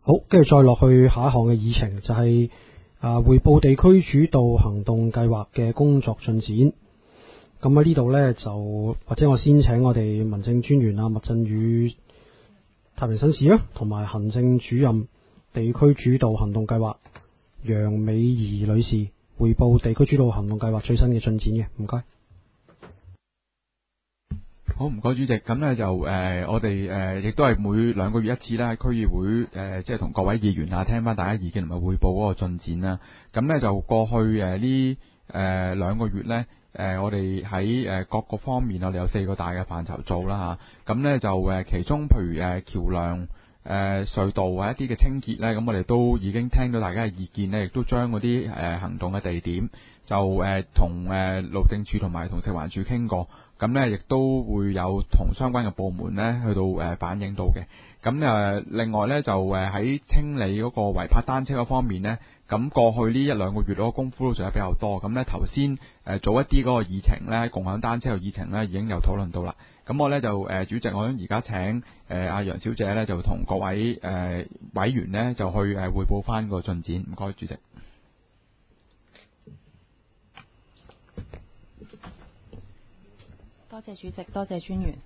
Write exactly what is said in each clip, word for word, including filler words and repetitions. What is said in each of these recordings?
好，跟住再落去下一項嘅議程就係、是、啊匯報地區主導行動計劃嘅工作進展。咁喺呢度呢，就或者我先請我哋民政專員啊麥振宇太平紳士啊，同埋行政主任地區主導行動計劃楊美儀女士匯報地區主導行動計劃最新嘅進展嘅，唔該。 好，唔該主席。咁呢就誒、呃，我哋誒亦都係每兩個月一次啦，區議會誒、呃、即係同各位議員啊聽翻大家意見同埋匯報嗰個進展啦。咁呢就過去誒呢誒兩個月呢，誒、呃、我哋喺誒各個方面我哋有四個大嘅範疇做啦嚇。咁呢就誒其中譬如誒橋梁、誒、呃、隧道啊一啲嘅清潔呢，咁我哋都已經聽到大家嘅意見呢，亦都將嗰啲誒行動嘅地點就誒同誒路政署同埋同食環署傾過。咁呢亦都會有同相關嘅部門呢去到誒反映到嘅。咁誒另外呢，就誒喺清理嗰個違泊單車嗰方面呢，咁過去呢一兩個月嗰個功夫都做得比較多。咁呢頭先誒早一啲嗰個議程呢，共享單車嘅議程呢已經有討論到啦。咁我呢就誒主席，我想而家請誒阿楊小姐呢，就同各位誒委員呢，就去誒匯報翻個進展。唔該，主席。 多謝主席，多謝專員。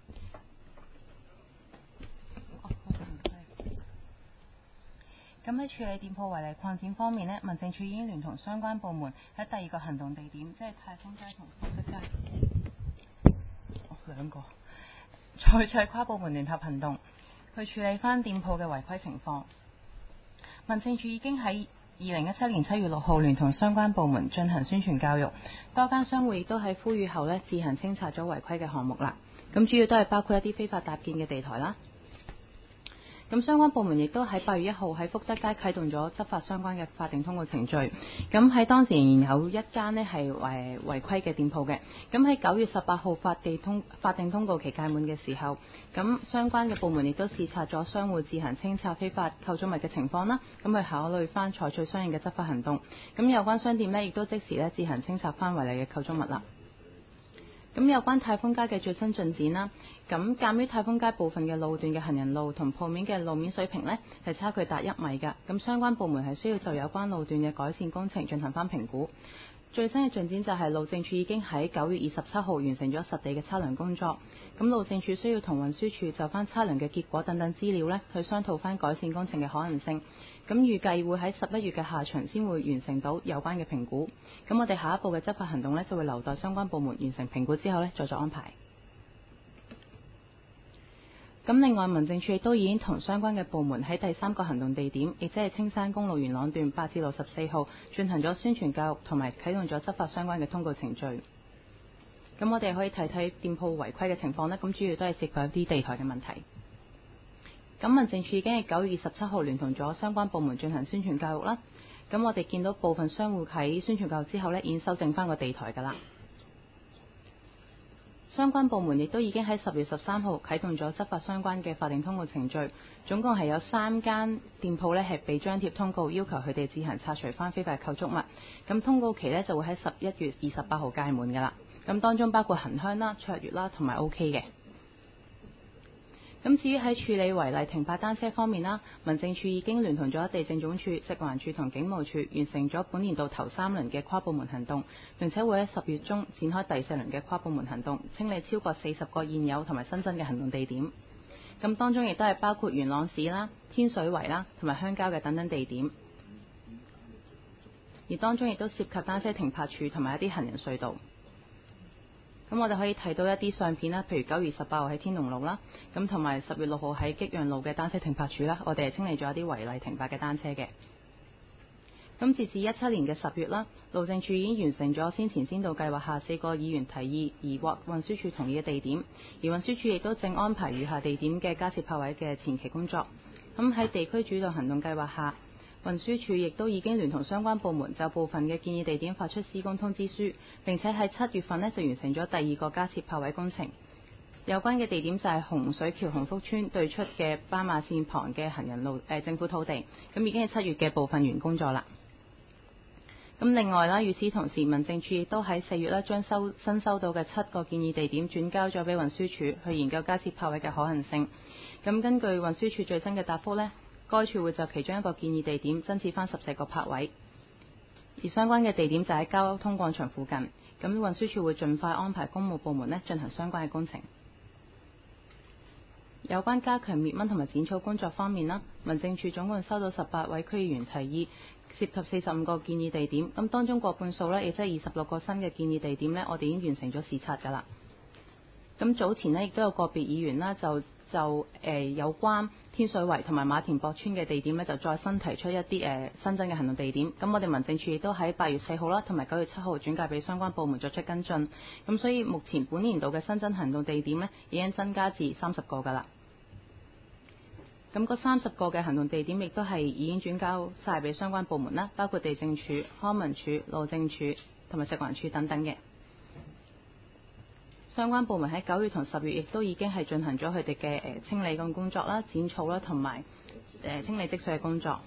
咁喺處理店鋪違例擴展方面呢，民政處已經聯同相關部門喺第二個行動地點，即係泰豐街同福德街，哦兩個，採取跨部門聯合行動，去處理翻店鋪嘅違規情況。民政處已經喺二零一七年七月六號聯同相關部門進行宣傳教育，多間商戶亦都喺呼籲後呢自行清拆咗違規嘅項目啦。咁主要都係包括一啲非法搭建嘅地台啦。咁相關部門亦都喺八月一號喺福德街啟動咗執法相關嘅法定通告程序。咁喺當時仍然有一間呢係違違規嘅店鋪嘅。咁喺九月十八號法定通法定通告期屆滿嘅時候，咁相關嘅部門亦都視察咗商戶自行清拆非法構築物嘅情況啦。咁去考慮翻採取相應嘅執法行動。咁有關商店呢亦都即時呢自行清拆翻違例嘅構築物啦。咁有關泰豐街嘅最新進展啦，咁鑑於泰豐街部分嘅路段嘅行人路同鋪面嘅路面水平呢係差距達一米㗎，咁相關部門係需要就有關路段嘅改善工程進行翻評估。最新嘅進展就係路政署已經喺九月二十七號完成咗實地嘅測量工作，咁路政署需要同運輸署就翻測量嘅結果等等資料呢去商討翻改善工程嘅可能性。咁預計會喺十一月嘅下旬先會完成到有關嘅評估。咁我哋下一步嘅執法行動呢，就會留待相關部門完成評估之後呢再作安排。咁另外，民政處亦都已經同相關嘅部門喺第三個行動地點，亦即係青山公路元朗段八至六十四號進行咗宣傳教育同埋啟動咗執法相關嘅通告程序。咁我哋可以睇睇店鋪違規嘅情況呢，咁主要都係涉及一啲地台嘅問題。咁民政處已經係九月二十七號聯同咗相關部門進行宣傳教育啦。咁我哋見到部分商戶喺宣傳教育之後呢，已經修正翻個地台㗎啦。相關部門亦都已經喺十月十三號啟動咗執法相關嘅法定通告程序，總共係有三間店鋪呢係被張貼通告，要求佢哋自行拆除翻非法構築物。咁通告期呢就會喺十一月二十八號屆滿㗎啦。咁當中包括恒香啦、卓越啦同埋 OK 嘅。咁至於喺處理違例停泊單車方面啦，民政處已經聯同咗地政總署、食環署同警務處完成咗本年度頭三輪嘅跨部門行動，並且會喺十月中展開第四輪嘅跨部門行動，清理超過四十個現有同埋新增嘅行動地點。咁當中亦都係包括元朗市啦、天水圍啦同埋鄉郊嘅等等地點，而當中亦都涉及單車停泊處同埋一啲行人隧道。咁我哋可以睇到一啲相片啦，譬如九月十八號喺天龍路啦，咁同埋十月六號喺激陽路嘅單車停泊處啦，我哋係清理咗一啲違例停泊嘅單車嘅。咁截至一七年嘅十月啦，路政署已經完成咗先前先導計劃下四個議員提議而獲運輸署同意嘅地點，而運輸署亦都正安排餘下地點嘅加設泊位嘅前期工作。咁喺地區主導行動計劃下，運輸署亦都已經聯同相關部門就部分嘅建議地點發出施工通知書，並且喺七月份呢就完成咗第二個加設泊位工程。有關嘅地點就係洪水橋鴻福村對出嘅斑馬線旁嘅行人路、呃、政府土地，咁已經係七月嘅部分完工咗啦。咁另外啦，與此同時，民政處亦都喺四月啦將收新收到嘅七個建議地點轉交咗俾運輸署去研究加設泊位嘅可行性。咁根據運輸署最新嘅答覆呢， 該處會就其中一個建議地點增設翻十四個泊位，而相關嘅地點就喺交通廣場附近。咁運輸署會盡快安排工務部門呢進行相關嘅工程。有關加強滅蚊同埋剪草工作方面啦，民政處總共收到十八位區議員提議，涉及四十五個建議地點。咁當中過半數呢，亦即係二十六個新嘅建議地點呢，我哋已經完成咗視察㗎啦。咁早前呢，亦都有個別議員啦，就就誒、呃、有關天水圍同埋馬田博村嘅地點呢，就再新提出一啲誒、呃、新增嘅行動地點。咁我哋民政處亦都喺八月四號啦，同埋九月七號轉介俾相關部門作出跟進。咁所以目前本年度嘅新增行動地點呢，已經增加至三十個㗎啦。咁嗰三十個嘅行動地點亦都係已經轉交晒俾相關部門啦，包括地政署、康文署、路政署同埋食環署等等嘅。相關部門喺九月同十月亦都已經係進行咗佢哋嘅誒清理嘅工作啦、剪草啦同埋誒清理積水嘅工作。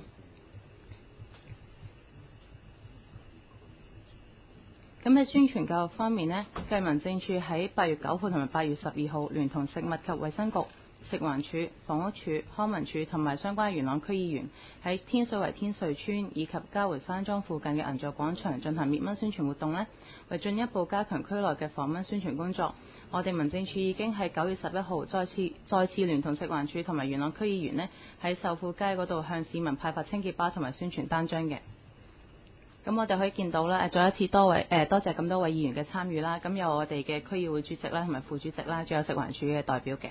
咁喺宣傳教育方面呢，繼民政處喺八月九號同埋八月十二號聯同食物及衛生局、食環署、房屋署、康文署同埋相關元朗區議員喺天水圍天瑞村以及嘉湖山莊附近嘅銀座廣場進行滅蚊宣傳活動呢，為進一步加強區內嘅防蚊宣傳工作，我哋民政處已經喺九月十一號再次再次聯同食環署同埋元朗區議員呢，喺秀富街嗰度向市民派發清潔包同埋宣傳單張嘅。咁我哋可以見到啦，再一次多位誒、呃、多謝咁多位議員嘅參與啦。咁有我哋嘅區議會主席啦同埋副主席啦，仲有食環署嘅代表嘅。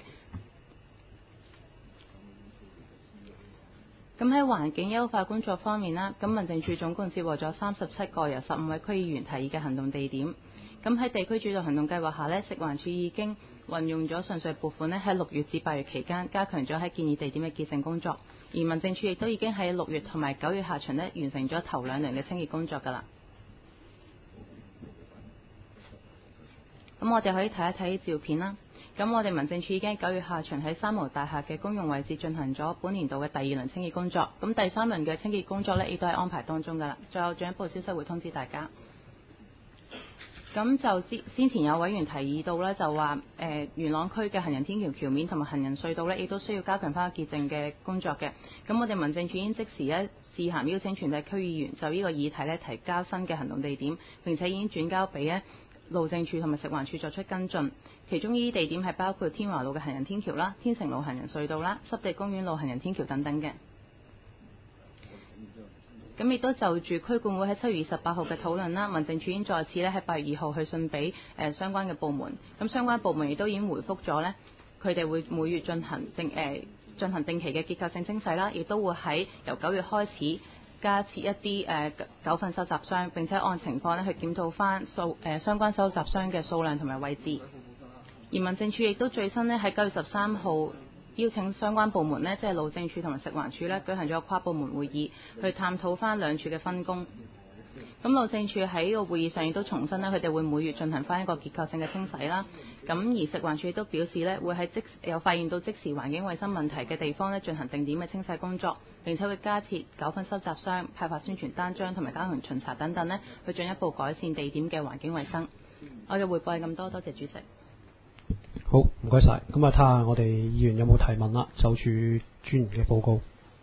咁喺環境優化工作方面啦，咁民政處總共接獲咗三十七個由十五位區議員提議嘅行動地點。咁喺地區主導行動計劃下呢，食環署已經運用咗上述撥款呢，喺六月至八月期間加強咗喺建議地點嘅潔淨工作，而民政處亦都已經喺六月同埋九月下旬呢，完成咗頭兩輪嘅清潔工作㗎啦。咁我哋可以睇一睇照片啦。咁我哋民政處已經喺九月下旬喺三毛大廈嘅公用位置進行咗本年度嘅第二輪清潔工作。咁第三輪嘅清潔工作呢，亦都係安排當中㗎啦。最後進一步消息會通知大家。咁就之先前有委員提議到呢，就話誒、呃、元朗區嘅行人天橋橋面同埋行人隧道呢，亦都需要加強翻潔淨嘅工作嘅。咁我哋民政處已經即時呢，致函邀請全體區議員就呢個議題呢，提交新嘅行動地點，並且已經轉交俾呢路政署同埋食環署作出跟進。其中呢啲地點係包括天華路嘅行人天橋啦、天成路行人隧道啦、濕地公園路行人天橋等等嘅。咁亦都就住區管會喺七月二十八號嘅討論啦，民政處已經再次咧喺八月二號去信俾誒、呃、相關嘅部門。咁相關部門亦都已經回覆咗呢，佢哋會每月進行定誒、呃、進行定期嘅結構性清洗啦，亦都會喺由九月開始加設一啲誒狗糞收集箱，並且按情況咧去檢討翻數誒相關收集箱嘅數量同埋位置。而民政處亦都最新呢喺九月十三號邀請相關部門呢，即係路政處同埋食環署呢，舉行咗跨部門會議，去探討翻兩處嘅分工。咁路政處喺個會議上亦都重申呢，佢哋會每月進行翻一個結構性嘅清洗啦。咁而食環署亦都表示呢，會喺即有發現到即時環境衛生問題嘅地方呢，進行定點嘅清洗工作，並且會加設狗糞收集箱、派發宣傳單張同埋加強巡查等等呢，去進一步改善地點嘅環境衛生。我嘅匯報係咁多，多謝主席。 好，唔該晒。咁啊，睇下我哋議員有冇提問啦，就住專員嘅報告。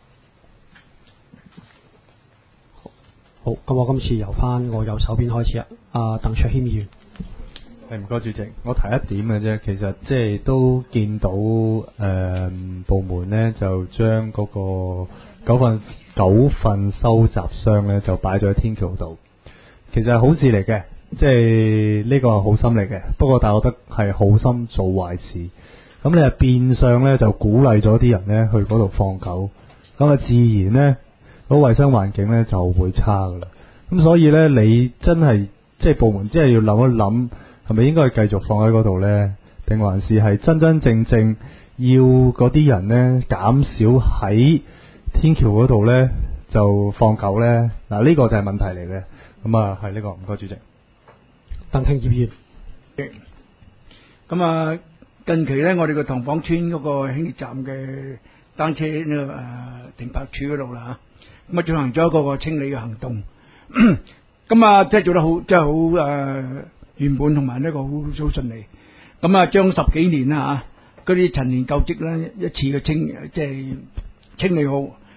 好，咁我今次由翻我右手邊開始啊。阿鄧卓謙議員。 係，唔該主席，我提一點嘅啫。其實即係都見到誒、呃、部門呢，就將嗰個狗糞狗糞收集箱呢，就擺咗喺天橋度。其實係好事嚟嘅。即係呢個係好心嚟嘅，不過但係我覺得係好心做壞事。咁你係變相咧就鼓勵咗啲人咧去嗰度放狗，咁啊自然咧嗰個衛生環境咧就會差噶啦。咁所以咧你真係即係部門真係要諗一諗，係咪應該繼續放喺嗰度咧，定還是係真真正正要嗰啲人咧減少喺天橋嗰度咧就放狗咧？嗱，呢個就係問題嚟嘅。咁啊係呢個，唔該主席。 鄧慶業議員。 咁啊，近期咧，我哋個塘坊村嗰個輕鐵站嘅單車呢誒、呃、停泊處嗰度啦嚇，咁啊進行咗一個個清理嘅行動。咁啊，即係做得好，即係好誒圓滿同埋呢個好好順利。咁啊，將十幾年啦嚇嗰啲陳年舊積咧一次嘅清，即係清理好。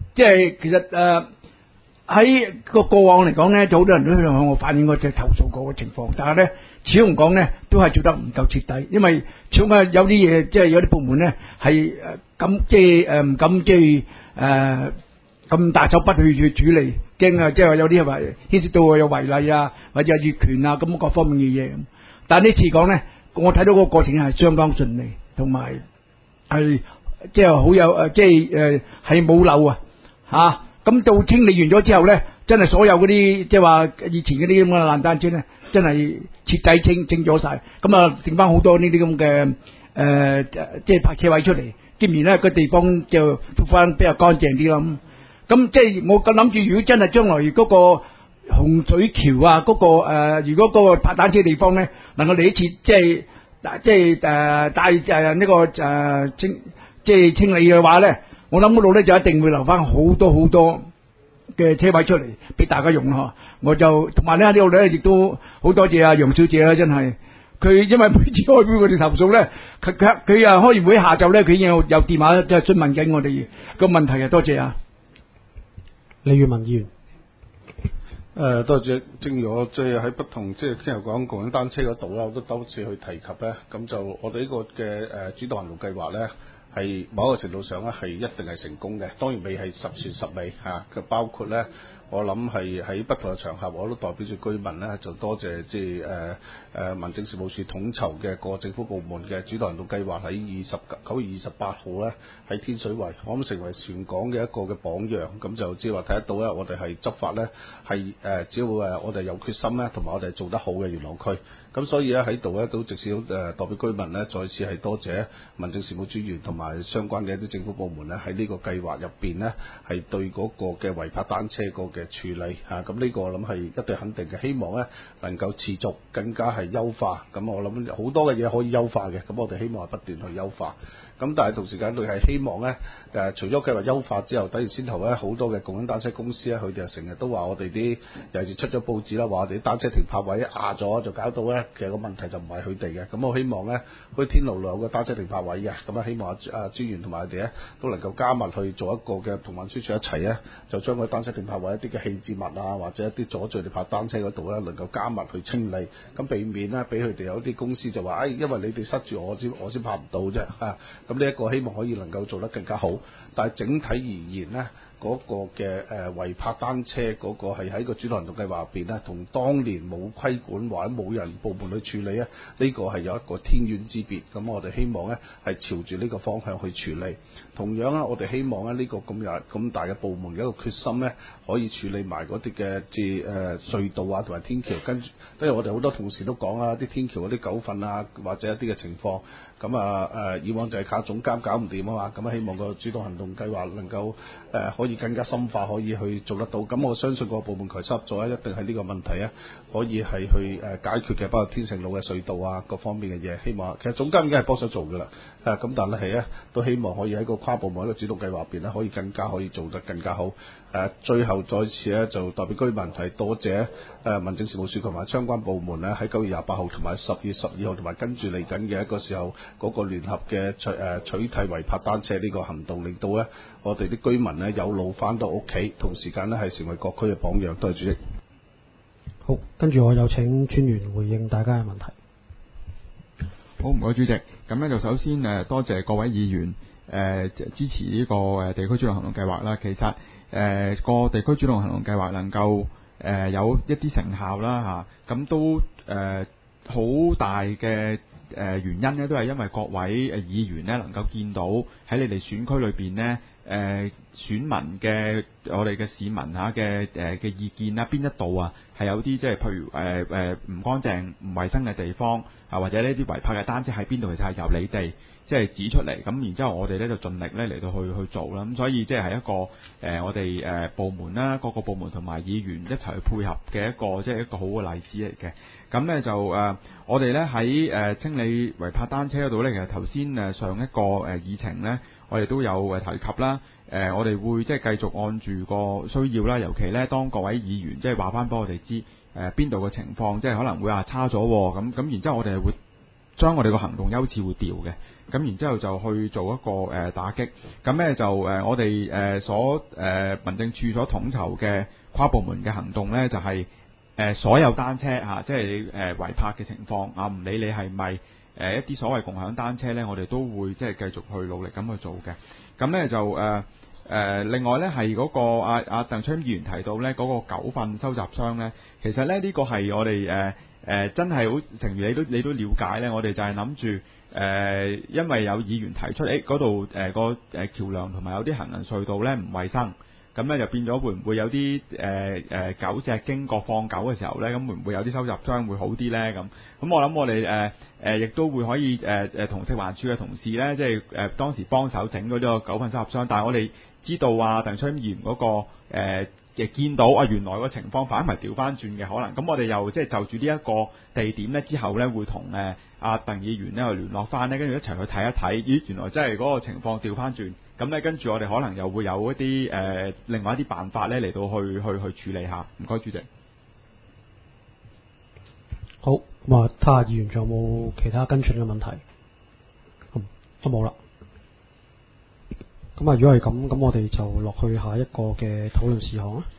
即係其實誒喺個過往嚟講咧，就好多人都向我反映過即係投訴過嘅情況，但係咧始終講咧都係做得唔夠徹底，因為始終有啲嘢即係有啲部門咧係誒咁即係誒唔敢即係誒咁大手筆去去處理，驚啊！即係話有啲係話牽涉到有違例啊，或者係越權啊咁各方面嘅嘢。但係呢次講咧，我睇到個過程係相當順利，同埋係即係好有誒，即係誒係冇漏啊嚇。咁到清理完咗之後咧，真係所有嗰啲即係話以前嗰啲咁嘅爛單車咧，真係徹底清清咗晒。咁啊，剩翻好多呢啲咁嘅誒，即係泊車位出嚟，兼然咧個地方就復翻比較乾淨啲咯。咁即係我咁諗住，如果真係將來嗰個洪水橋啊，嗰、嗰個誒、呃，如果嗰個泊單車地方咧，能夠嚟一次即係即係誒帶誒呢個誒、呃、清即係清理嘅話咧，我諗嗰度咧就一定會留翻好多好多嘅車位出嚟俾大家用咯。我就同埋咧呢度咧亦都好多謝阿楊小姐啦，真係佢因為每次開會我哋投訴咧，佢佢佢啊開完會下晝咧，佢已經有有電話即係詢問緊我哋個問題啊，多謝啊！ 李裕文議員， 誒、呃，多謝。正如我即係喺不同即係聽人講共享單車嗰度啦，我都多次去提及咧。咁就我哋呢個嘅誒主動行動計劃咧，係某一個程度上咧係一定係成功嘅。當然未係十全十美嚇，佢、啊、包括咧。我諗係喺不同嘅場合，我都代表住居民咧，就多謝即係誒誒民政事務處統籌嘅各政府部門嘅主動行動計劃，喺二十九月二十八號咧喺天水圍，我諗成為全港嘅一個嘅榜樣。咁就即係話睇得到咧，我哋係執法咧係誒，只要誒我哋有決心咧，同埋我哋做得好嘅元朗區。咁所以咧喺度咧都直接誒代表居民咧，再次係多謝民政事務專員同埋相關嘅一啲政府部門咧，喺呢個計劃入邊咧係對嗰個嘅違泊單車個嘅處理嚇，咁、啊、呢個我諗係一定肯定嘅，希望咧能夠持續更加係優化。咁我諗好多嘅嘢可以優化嘅，咁我哋希望係不斷去優化。咁但係同時間佢係希望咧誒、啊，除咗計劃優化之後，等於先頭咧好多嘅共享單車公司咧，佢哋成日都話我哋啲尤其是出咗報紙啦，話我哋啲單車停泊位壓咗，就搞到咧其實個問題就唔係佢哋嘅。咁我希望咧，好似天路路有個單車停泊位嘅，咁啊希望啊專員同埋佢哋咧都能夠加密去做一個嘅同運輸署一齊咧，就將個單車停泊位一啲嘅棄置物啊，或者一啲阻住你泊單車嗰度咧，能夠加密去清理，咁避免咧俾佢哋有啲公司就話，誒、哎、因為你哋塞住我先我先泊唔到啫啊！咁呢一個希望可以能夠做得更加好，但係整體而言呢，嗰、那個嘅誒違泊單車嗰個係喺個主動行動計劃入邊呢，同當年冇規管或者冇人部門去處理咧，呢、這個係有一個天淵之別。咁我哋希望呢係朝住呢個方向去處理。同樣啊，我哋希望咧呢個咁有咁大嘅部門嘅一個決心呢，可以處理埋嗰啲嘅即係誒隧道啊同埋天橋，跟住，因為我哋好多同事都講啦，啲天橋嗰啲糾紛啊，或者一啲嘅情況。咁啊誒，以往就係靠總監搞唔掂啊嘛，咁啊希望個主動行動計劃能夠誒、呃、可以更加深化，可以去做得到。咁我相信個部門攜手合作咧，一定係呢個問題啊，可以係去誒解決嘅，包括天成路嘅隧道啊各方面嘅嘢。希望其實總監已經係幫手做㗎啦，誒、啊、咁但係咧都希望可以喺個跨部門一個主動計劃入邊咧，可以更加可以做得更加好。誒、啊、最後再次咧就代表居民係多謝誒、呃、民政事務處同埋相關部門咧喺九月廿八號同埋十月十二號同埋跟住嚟緊嘅一個時候。嗰個聯合嘅取誒取締違泊單車呢個行動，令到咧我哋啲居民咧有路翻到屋企，同時間咧係成為各區嘅榜樣。多謝主席。 好，跟住我有請專員回應大家嘅問題。 好，唔該主席。咁咧就首先誒多謝各位議員誒、呃、支持呢個誒地區主動行動計劃啦。其實誒、呃、個地區主動行動計劃能夠誒、呃、有一啲成效啦嚇，咁、啊、都誒好、呃、大嘅。誒、呃、原因咧都係因為各位誒議員咧能夠見到喺你哋選區裏邊呢誒、呃、選民嘅我哋嘅市民嚇嘅誒嘅意見啦，邊一度啊係有啲即係譬如誒誒唔乾淨唔衞生嘅地方啊，或者呢啲違泊嘅單車喺邊度，其實係由你哋即係指出嚟，咁然之後我哋咧就盡力咧嚟到去去做啦。咁所以即係係一個誒、呃、我哋誒、呃、部門啦，各個部門同埋議員一齊去配合嘅一個即係一個好嘅例子嚟嘅。咁咧就誒、呃，我哋咧喺誒清理違泊單車嗰度咧，其實頭先誒上一個誒、呃、議程咧，我哋都有誒提及啦。誒、呃，我哋會即係繼續按住個需要啦，尤其咧當各位議員即係話翻俾我哋知誒邊度嘅情況，即係可能會話差咗咁咁，然之後我哋係會將我哋個行動優次會調嘅，咁然之後就去做一個誒、呃、打擊。咁咧就誒、呃、我哋誒、呃、所誒、呃、民政處所統籌嘅跨部門嘅行動咧，就係、是、誒、呃、所有單車嚇、啊，即係誒、呃、違泊嘅情況啊，唔理你係咪誒一啲所謂共享單車咧，我哋都會即係繼續去努力咁去做嘅。咁咧就誒。呃誒、呃，另外咧係嗰個阿阿鄧昌議員提到咧嗰、那個狗糞收集箱咧，其實咧呢、這個係我哋誒誒真係好，正如你都你都了解咧，我哋就係諗住誒，因為有議員提出誒嗰度誒個誒橋梁同埋有啲行人隧道咧唔衞生，咁咧就變咗會唔會有啲誒誒狗隻經過放狗嘅時候咧，咁會唔會有啲收集箱會好啲咧？咁咁我諗我哋誒誒亦都會可以誒誒同食環署嘅同事咧，即係誒、呃、當時幫手整嗰啲個狗糞收集箱，但係我哋知道啊，鄧昌議員嗰、那個誒亦、呃、見到啊，原來個情況反而調翻轉嘅可能，咁我哋又即係就住呢一個地點咧，之後咧會同誒阿鄧議員咧去聯絡翻咧，跟住一齊去睇一睇，咦，原來真係嗰個情況調翻轉，咁咧跟住我哋可能又會有一啲誒、呃、另外一啲辦法咧嚟到去去去處理下。唔該，主席。 好，咁啊，睇下議員仲有冇其他跟進嘅問題？嗯，都冇啦。咁啊，如果係咁，咁我哋就落去下一個嘅討論事項啦。